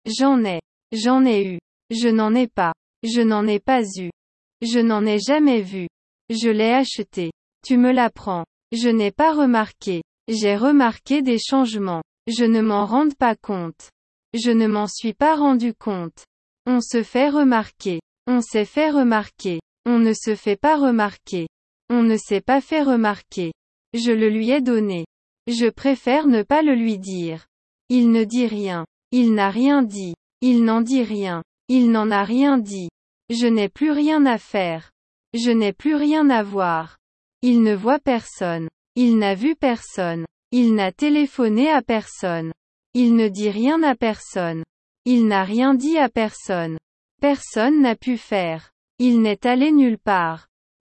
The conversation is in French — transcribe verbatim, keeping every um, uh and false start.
J'en ai. J'en ai eu. Je n'en ai pas. Je n'en ai pas eu. Je n'en ai jamais vu. Je l'ai acheté. Tu me l'apprends. Je n'ai pas remarqué. J'ai remarqué des changements. Je ne m'en rende pas compte. Je ne m'en suis pas rendu compte. On se fait remarquer. On s'est fait remarquer. On ne se fait pas remarquer. On ne s'est pas fait remarquer. Je le lui ai donné. Je préfère ne pas le lui dire. Il ne dit rien. Il n'a rien dit. Il n'en dit rien. Il n'en a rien dit. Je n'ai plus rien à faire. Je n'ai plus rien à voir. Il ne voit personne. Il n'a vu personne. Il n'a téléphoné à personne. Il ne dit rien à personne. Il n'a rien dit à personne. Personne n'a pu faire. Il n'est allé nulle part.